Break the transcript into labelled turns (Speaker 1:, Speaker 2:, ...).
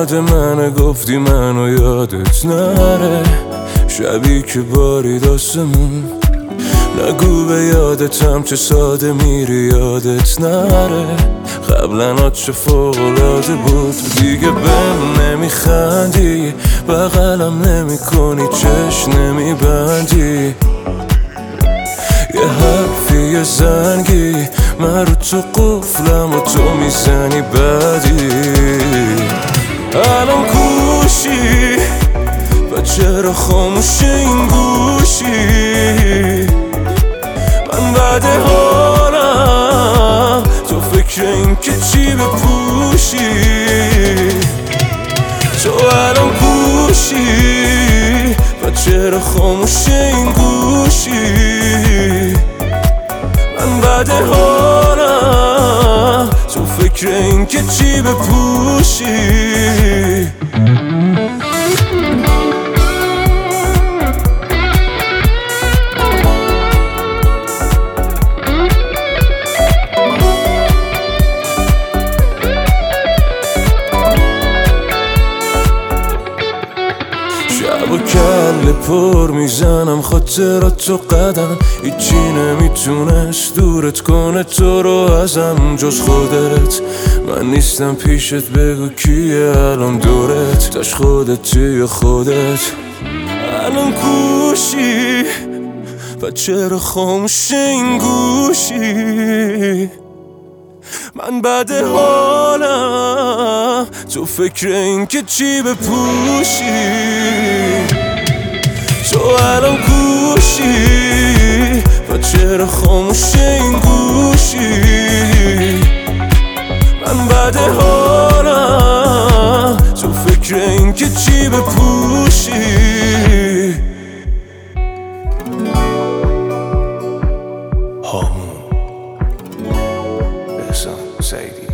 Speaker 1: یاد منه گفتی منو یادت نره، شبی که بارید آسمون نگو به یادتم چه ساده میری یادت نره. قبلا چه فوق‌العاده بود دیگه بهم نمیخندی، بغلم نمی کنی چشم نمیبندی، یه حرفی یه زنگی من رو تو قفلم و تو میزنی بدی. الان کوشی و چرا خاموش این گوشی؟ من بعد حالم تو فکر این که چی بپوشی؟ تو الان کوشی و چرا خاموش این گوشی؟ من بعد حالم تو فکر این که چی بپوشی؟ شب و کل پر میزنم خاطرات تو قدم، هیچی نمیتونست دورت کنه تو رو ازم جز خودت. من نیستم پیشت بگو کیه الان دورت، تاش خودتی یا خودت. الان کوشی و چرا خاموش این گوشی؟ من بعد حالم تو فکر این که چی بپوشی؟ تو الان کوشی و چرا خاموش این گوشی؟ من بعد حالم تو فکر این که چی بپوشی؟
Speaker 2: هامون احسان سعیدی.